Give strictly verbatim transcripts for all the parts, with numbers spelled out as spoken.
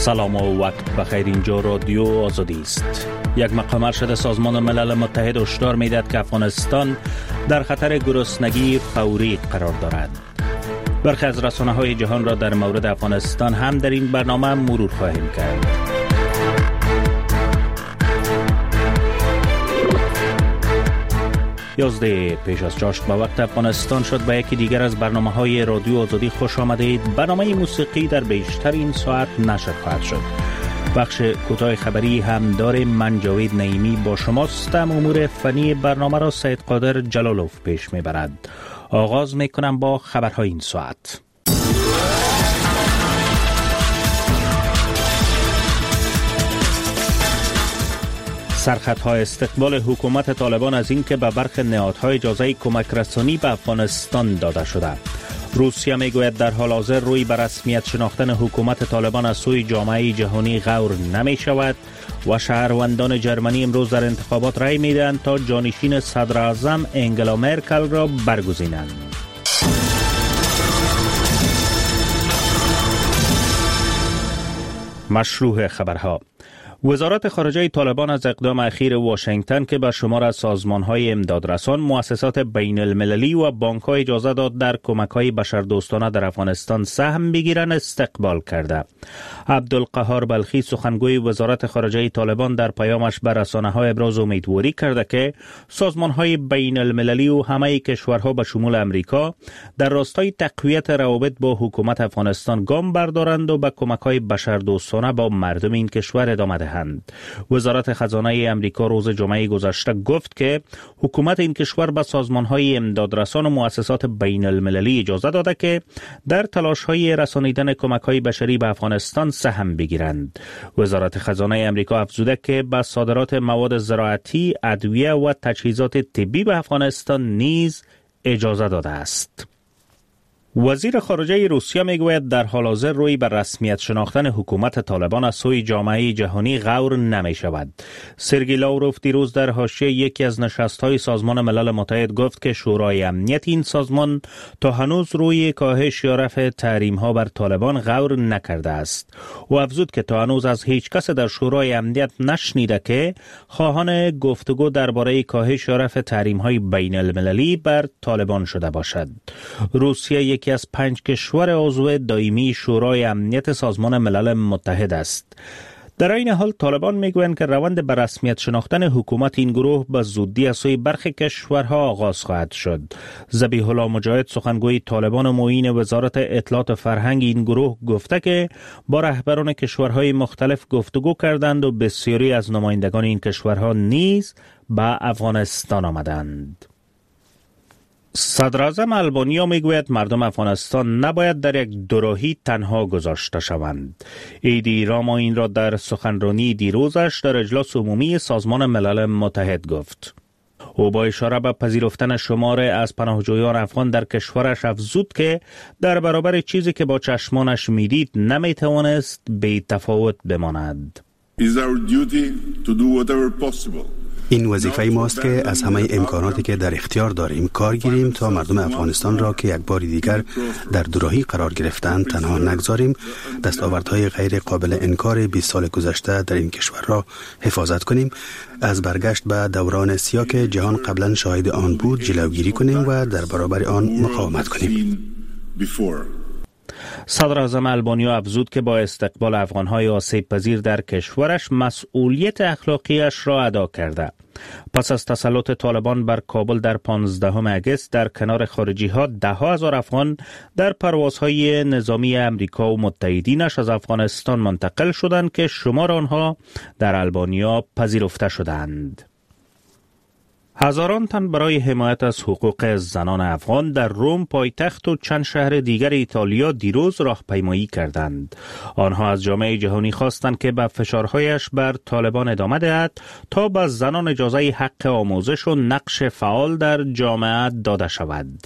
سلام و وقت بخیر. اینجا رادیو آزادی است. یک مقام ارشد سازمان ملل متحد هشدار می‌دهد که افغانستان در خطر گرسنگی فوری قرار دارد. برخی از رسانه‌های جهان را در مورد افغانستان هم در این برنامه مرور خواهیم کرد. یازده پیش از چاشت به وقت افغانستان شد. به یکی دیگر از برنامه‌های رادیو آزادی خوش آمدید. برنامه موسیقی در بیشتر این ساعت نشر خواهد شد. بخش کوتاه خبری هم داریم. من جاوید نعیمی با شماست. امور فنی برنامه را سید قادر جلالوف پیش میبرد. آغاز میکنم با خبرهای این ساعت. سرخطهای استقبال حکومت طالبان از اینکه به برخی نهادهای اجازه کمک رسانی به افغانستان داده شده. روسیه میگوید در حال حاضر روی به رسمیت شناختن حکومت طالبان از سوی جامعه جهانی غور نمی شود و شهروندان جرمنی امروز در انتخابات رای میدهند تا جانشین صدر اعظم انگلا مرکل را برگزینند. مشروع خبرها. وزارت خارجه طالبان از اقدام اخیر واشنگتن که به شمار از سازمان‌های امدادرسان، مؤسسات بین المللی و بانک‌ها اجازه داد در کمک‌های بشردوستانه در افغانستان سهم بگیرند استقبال کرده. عبدالقهار بلخی سخنگوی وزارت خارجه طالبان در پیامش به رسانه‌ها ابراز امیدواری کرده که سازمان‌های بین المللی و همه کشورها به شمول امریکا در راستای تقویت روابط با حکومت افغانستان گام بردارند و به کمک‌های بشردوستانه با مردم این کشور ادامه دهند. وزارت خزانه امریکا روز جمعه گذشته گفت که حکومت این کشور به سازمان‌های امدادرسان و مؤسسات بین المللی اجازه داده که در تلاش‌های رسانیدن کمک‌های بشری به افغانستان سهم بگیرند. وزارت خزانه امریکا افزوده که به صادرات مواد زراعتی، ادویه و تجهیزات طبی به افغانستان نیز اجازه داده است. وزیر خارجه روسیه میگوید در حال حاضر روی به رسمیت شناختن حکومت طالبان از سوی جامعه جهانی غور نمی شود. سرگئی لاوروف دیروز در حاشیه یکی از نشست‌های سازمان ملل متحد گفت که شورای امنیت این سازمان تا هنوز روی کاهش یا رفع تحریم‌ها بر طالبان غور نکرده است. او افزود که تا هنوز از هیچ کس در شورای امنیت نشنیده که خواهان گفتگو درباره کاهش یا رفع تحریم‌های بین المللی بر طالبان شده باشد. روسیه یک یکی از پنج کشور عضو دائمی شورای امنیت سازمان ملل متحد است. در این حال طالبان میگویند که روند به رسمیت شناختن حکومت این گروه به زودی از سوی برخی کشورها آغاز خواهد شد. ذبیح الله مجاهد سخنگوی طالبان و معین وزارت اطلاعات و فرهنگ این گروه گفته که با رهبران کشورهای مختلف گفتگو کردند و بسیاری از نمایندگان این کشورها نیز به افغانستان آمدند. صدر اعظم آلبانیا میگوید مردم افغانستان نباید در یک دوراهی تنها گذاشته شوند. ایدی راما این را در سخنرانی دیروزش در اجلاس عمومی سازمان ملل متحد گفت. او با اشاره به پذیرفتن شمار از پناهجویان افغان در کشورش افزود که در برابر چیزی که با چشمانش میدید نمیتوانست بی تفاوت بماند. این وظیفه ماست که از همه امکاناتی که در اختیار داریم کار گیریم تا مردم افغانستان را که یک بار دیگر در دوراهی قرار گرفتند تنها نگذاریم. دستاوردهای غیر قابل انکار بیست سال گذشته در این کشور را حفاظت کنیم. از برگشت به دوران سیاه که جهان قبلا شاهد آن بود جلوگیری کنیم و در برابر آن مقاومت کنیم. صدر اعظم آلبانیا افزود که با استقبال افغان‌های آسیب پذیر در کشورش مسئولیت اخلاقیش را ادا کرده. پس از تسلط طالبان بر کابل در پانزدهم اگست در کنار خارجی‌ها ده ها هزار افغان در پروازهای نظامی امریکا و متحدینش از افغانستان منتقل شدند که شمار آنها در آلبانیا پذیرفته شدند. هزاران تن برای حمایت از حقوق زنان افغان در روم پایتخت و چند شهر دیگر ایتالیا دیروز راهپیمایی کردند. آنها از جامعه جهانی خواستند که به فشارهایش بر طالبان ادامه دهد تا به زنان اجازه حق آموزش و نقش فعال در جامعه داده شود.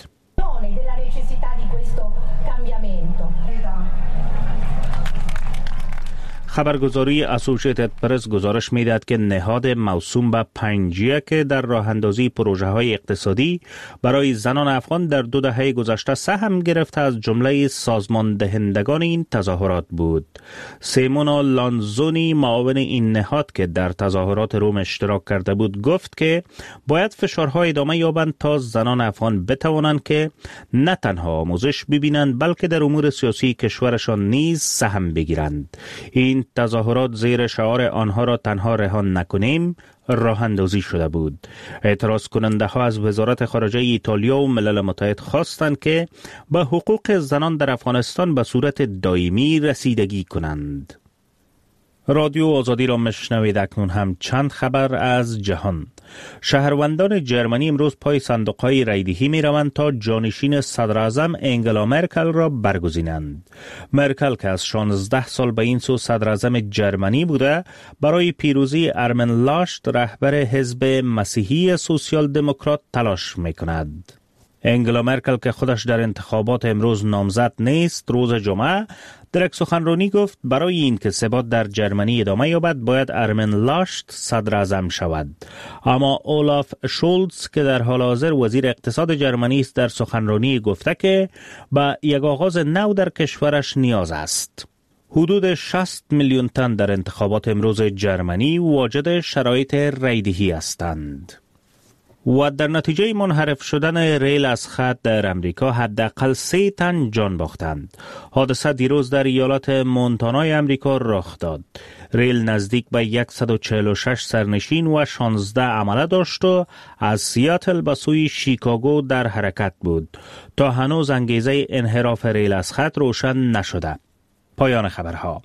خبرگزاری اسوسییتد پرس گزارش می‌دهد که نهاد موسوم به پنجیه که در راه اندازی پروژه های اقتصادی برای زنان افغان در دو دهه گذشته سهم گرفته از جمله سازمان دهندگان این تظاهرات بود. سیمونا لانزونی معاون این نهاد که در تظاهرات روم اشتراک کرده بود گفت که باید فشارها ادامه یابند تا زنان افغان بتوانند که نه تنها آموزش ببینند بلکه در امور سیاسی کشورشان نیز سهم بگیرند. این تظاهرات زیر شعار آنها را تنها رها نکنیم راه اندازی شده بود. اعتراض کننده ها از وزارت خارجه ایتالیا و ملل متحد خواستند که به حقوق زنان در افغانستان به صورت دائمی رسیدگی کنند. رادیو آزادی را مشنوید. اکنون هم چند خبر از جهان. شهروندان جرمنی امروز پای صندوق‌های رایدهی می‌روند تا جانشین صدر اعظم انگلا مرکل را برگزینند. مرکل که از شانزده سال به این سو صدر اعظم جرمنی بوده، برای پیروزی ارمن لاشت رهبر حزب مسیحی سوسیال دموکرات تلاش می‌کند. انگلا مرکل که خودش در انتخابات امروز نامزد نیست، روز جمعه در یک سخنرانی گفت برای این که ثبات در جرمنی ادامه یابد باید ارمن لاشت صدر اعظم شود. اما اولاف شولز که در حال حاضر وزیر اقتصاد جرمنی است در سخنرانی گفته که به یک آغاز نو در کشورش نیاز است. حدود شصت میلیون تن در انتخابات امروز جرمنی واجد شرایط رایدهی هستند. و در نتیجه منحرف شدن ریل از خط در امریکا حداقل سه تن جان باختند. حادثه دیروز در ایالات مونتانای امریکا رخ داد. ریل نزدیک به صد و چهل و شش سرنشین و شانزده عمله داشت و از سیاتل به سوی شیکاگو در حرکت بود. تا هنوز انگیزه انحراف ریل از خط روشن نشده. پایان خبرها.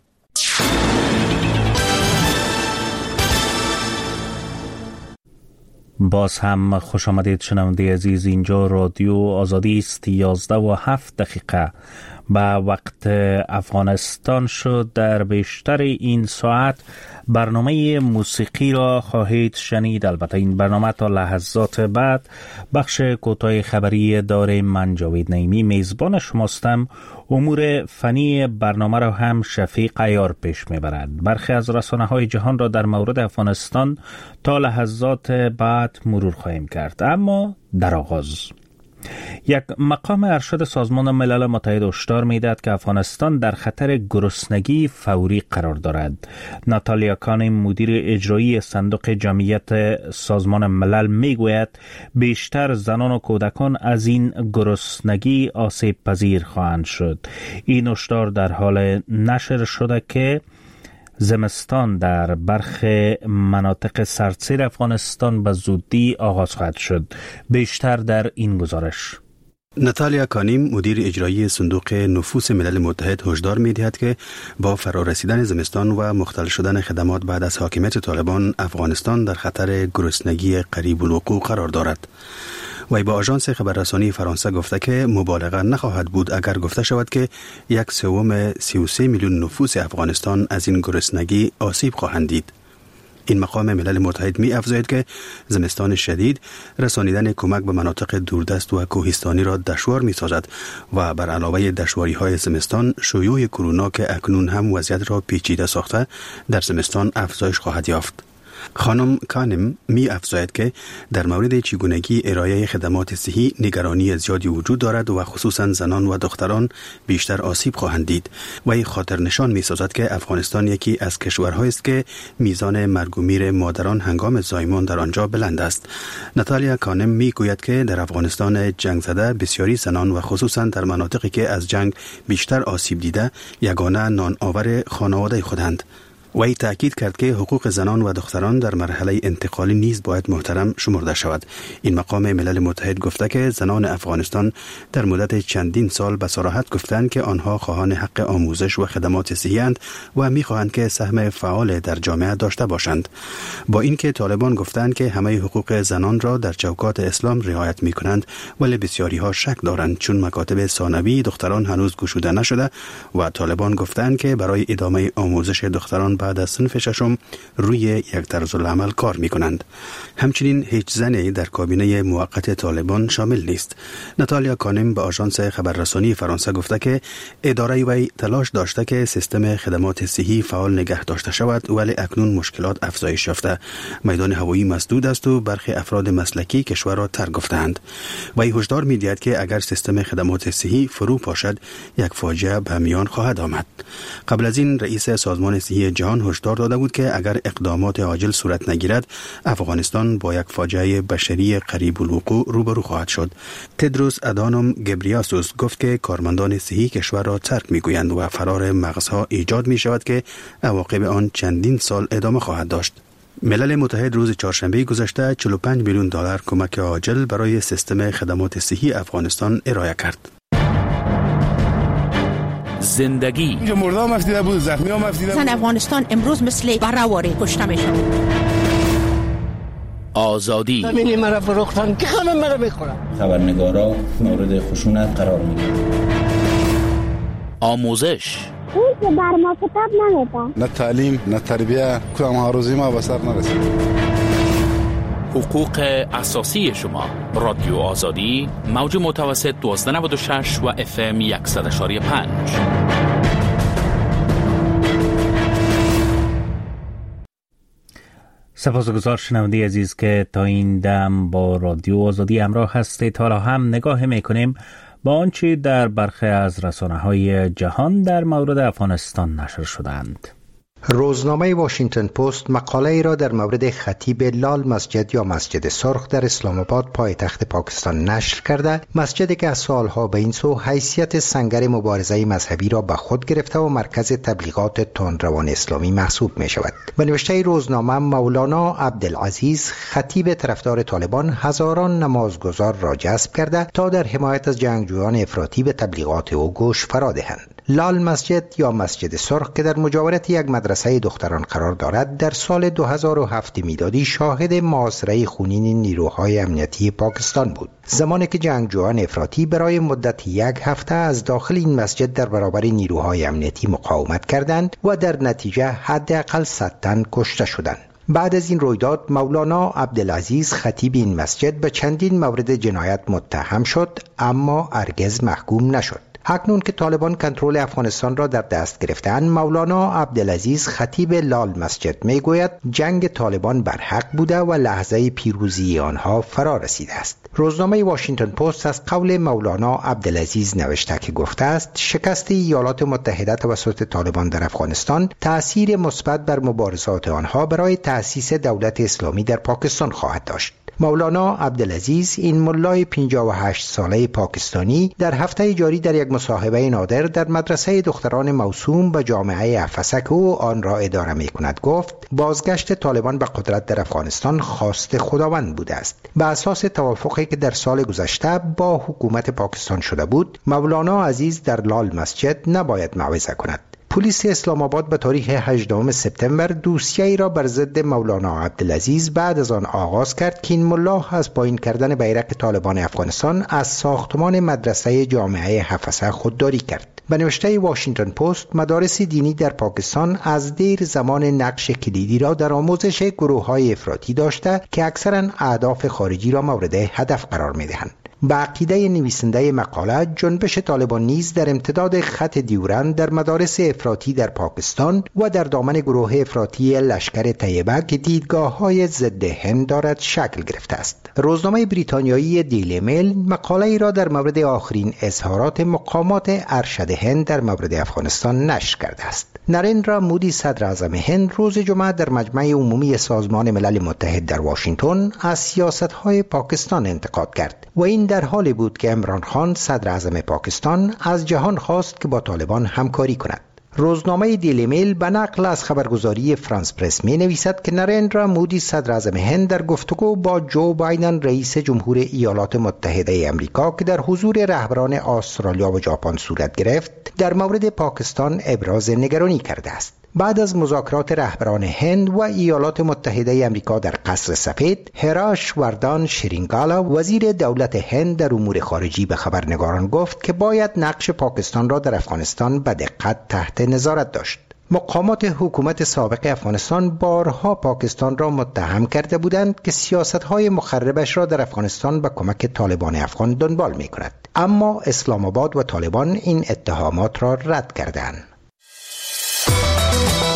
باز هم خوش آمدید شنونده عزیز. اینجا رادیو آزادی است. یازده و هفت دقیقه به وقت افغانستان شد. در بیشتر این ساعت برنامه موسیقی را خواهید شنید. البته این برنامه تا لحظات بعد بخش کوتاه خبری داره. من جاوید نعیمی میزبان شماستم. امور فنی برنامه را هم شفیق عیار پیش میبرد. برخی از رسانه های جهان را در مورد افغانستان تا لحظات بعد مرور خواهیم کرد. اما در آغاز یک مقام ارشد سازمان ملل متحد هشدار می‌دهد که افغانستان در خطر گرسنگی فوری قرار دارد. ناتالیا کان، مدیر اجرایی صندوق جمعیت سازمان ملل میگوید بیشتر زنان و کودکان از این گرسنگی آسیب پذیر خواهند شد. این هشدار در حال نشر شده که زمستان در برخی مناطق سردسیر افغانستان به زودی آغاز خواهد شد. بیشتر در این گزارش. ناتالیا کانیم، مدیر اجرایی صندوق نفوس ملل متحد هشدار می‌دهد که با فرارسیدن زمستان و مختل شدن خدمات بعد از حاکمیت طالبان، افغانستان در خطر گرسنگی قریب الوقوع قرار دارد. وی با آژانس خبررسانی فرانسه گفته که مبالغه نخواهد بود اگر گفته شود که یک سوم سی و سه میلیون نفوس افغانستان از این گرسنگی آسیب خواهند دید. این مقام ملل متحد می افزاید که زمستان شدید رسانیدن کمک به مناطق دوردست و کوهستانی را دشوار می سازد و بر علاوه دشواری های زمستان، شیوع کرونا که اکنون هم وضعیت را پیچیده ساخته در زمستان افزایش خواهد یافت. خانم کانم می افزاید که در مورد چگونگی ارائه خدمات صحی نگرانی زیادی وجود دارد و خصوصا زنان و دختران بیشتر آسیب خواهند دید. و خاطر نشان می سازد که افغانستان یکی از کشورهایی است که میزان مرگ و میر مادران هنگام زایمان در آنجا بلند است. ناتالیا کانم می گوید که در افغانستان جنگ زده بسیاری زنان و خصوصا در مناطقی که از جنگ بیشتر آسیب دیده یگانه نان آور خانواده خودند. وی تأکید کرد که حقوق زنان و دختران در مرحله انتقالی نیز باید محترم شمرده شود. این مقام ملل متحد گفته که زنان افغانستان در مدت چندین سال به صراحت گفتند که آنها خواهان حق آموزش و خدمات صحی اند و می‌خواهند که سهم فعال در جامعه داشته باشند. با اینکه طالبان گفتند که همه حقوق زنان را در چوکات اسلام رعایت می‌کنند، ولی بسیاری‌ها شک دارند چون مکاتب ثانوی دختران هنوز گشوده نشده و طالبان گفتند که برای ادامه آموزش دختران بعد از صنف ششم روی یک طرز العمل کار می کنند. همچنین هیچ زنی در کابینه موقت طالبان شامل نیست. ناتالیا کانم به آژانس خبررسانی فرانسه گفته که اداره وی تلاش داشته که سیستم خدمات صحی فعال نگه داشته شود، ولی اکنون مشکلات افزایش یافته. میدان هوایی مسدود است و برخی افراد مسلکی کشور را ترک گفتند. وی هشدار می‌دهد که اگر سیستم خدمات صحی فرو پاشد، یک فاجعه به میان خواهد آمد. قبل از این رئیس سازمان صحی جهان هشدار داده بود که اگر اقدامات عاجل صورت نگیرد، افغانستان با یک فاجعه بشری قریب الوقوع روبرو خواهد شد. تدروس ادانوم گبریاسوس گفت که کارمندان صحی کشور را ترک می‌گویند و فرار مغزها ایجاد می‌شود که عواقب آن چندین سال ادامه خواهد داشت. ملل متحد روز چهارشنبه گذشته چهل و پنج میلیون دلار کمک عاجل برای سیستم خدمات صحی افغانستان ارائه کرد. زندگی اینجا مرده هم افتیده بود، زخمی هم افتیده بود. زن افغانستان امروز مثل برآوری کشته میشن. آزادی همینی مرا فروختن که خانم مرا بخورن. خبرنگارا مورد خشونت قرار میگیرن. آموزش اون که بر ما کتاب نمیدن. نه تعلیم نه تربیه، کدام هاروزی ما به سر نرسید. حقوق اساسی شما. رادیو آزادی موج متوسط دوازده نود و شش و اف ام صد و یک و پنج. سپاسگزار شنونده عزیز که تا این دم با رادیو آزادی همراه هستید. حالا هم نگاه میکنیم با آنچه در برخی از رسانه‌های جهان در مورد افغانستان نشر شدند. روزنامه واشنگتن پست مقاله ای را در مورد خطیب لال مسجد یا مسجد سرخ در اسلام آباد پایتخت پاکستان نشر کرده، مسجدی که از سالها به این سو حیثیت سنگر مبارزه مذهبی را به خود گرفته و مرکز تبلیغات تندروان اسلامی محسوب می شود. به نوشته روزنامه، مولانا عبدالعزیز خطیب طرفدار طالبان هزاران نمازگزار را جذب کرده تا در حمایت از جنگجویان افراطی به تبلیغات او گوش فرا دهند. لال مسجد یا مسجد سرخ که در مجاورت یک مدرسه دختران قرار دارد، در سال دو هزار و هفت میلادی شاهد محاصره خونین نیروهای امنیتی پاکستان بود، زمانی که جنگجویان افراطی برای مدت یک هفته از داخل این مسجد در برابر نیروهای امنیتی مقاومت کردند و در نتیجه حداقل صد تن کشته شدند. بعد از این رویداد مولانا عبدالعزیز خطیب این مسجد به چندین مورد جنایت متهم شد، اما هرگز محکوم نشد. اکنون که طالبان کنترل افغانستان را در دست گرفتند، مولانا عبدالعزیز خطیب لال مسجد میگوید جنگ طالبان برحق بوده و لحظه پیروزی آنها فرا رسیده است. روزنامه واشنگتن پست از قول مولانا عبدالعزیز نوشته که گفته است شکست ایالات متحده توسط طالبان در افغانستان تأثیر مثبت بر مبارزات آنها برای تأسیس دولت اسلامی در پاکستان خواهد داشت. مولانا عبدالعزیز، این ملای پنجاه و هشت ساله پاکستانی، در هفته جاری در یک مصاحبه نادر در مدرسه دختران موسوم به جامعه افسک او آن را اداره می کند گفت بازگشت طالبان به قدرت در افغانستان خواست خداوند بوده است. به اساس توافقی که در سال گذشته با حکومت پاکستان شده بود، مولانا عزیز در لال مسجد نباید موعظه کند. پلیس اسلام آباد به تاریخ هجدهم سپتامبر دوسیه‌ای را بر ضد مولانا عبدالعزیز بعد از آن آغاز کرد که این ملا از پایین کردن بیرق طالبان افغانستان از ساختمان مدرسه جامعه حفصه خودداری کرد. به نوشته واشنگتن پست، مدارس دینی در پاکستان از دیر زمان نقش کلیدی را در آموزش گروه‌های افراطی داشته که اکثراً اهداف خارجی را مورد هدف قرار می‌دهند. به عقیده نویسنده مقاله، جنبش طالبان نیز در امتداد خط دیورند در مدارس افراطی در پاکستان و در دامن گروه افراطی لشکر طیبه که دیدگاه‌های ضد هند دارد شکل گرفته است. روزنامه بریتانیایی دیلی میل مقاله ای را در مورد آخرین اظهارات مقامات ارشد هند در مورد افغانستان نشر کرده است. نریندرا مودی صدر اعظم هند روز جمعه در مجمع عمومی سازمان ملل متحد در واشنگتن از سیاست‌های پاکستان انتقاد کرد و این در حالی بود که عمران خان صدر اعظم پاکستان از جهان خواست که با طالبان همکاری کند. روزنامه دیلی میل به نقل از خبرگزاری فرانس پرس می نویسد که نریندرا مودی صدر اعظم هند در گفتگو با جو بایدن رئیس جمهور ایالات متحده آمریکا که در حضور رهبران استرالیا و ژاپن صورت گرفت، در مورد پاکستان ابراز نگرانی کرده است. بعد از مذاکرات رهبران هند و ایالات متحده آمریکا در قصر سفید، هراش وردان شرینگالا وزیر دولت هند در امور خارجی به خبرنگاران گفت که باید نقش پاکستان را در افغانستان به دقت تحت نظارت داشت. مقامات حکومت سابق افغانستان بارها پاکستان را متهم کرده بودند که سیاست‌های مخربش را در افغانستان به کمک طالبان افغان دنبال می‌کند، اما اسلام آباد و طالبان این اتهامات را رد کردند.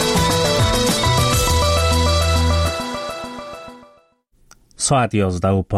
ساعت یازده و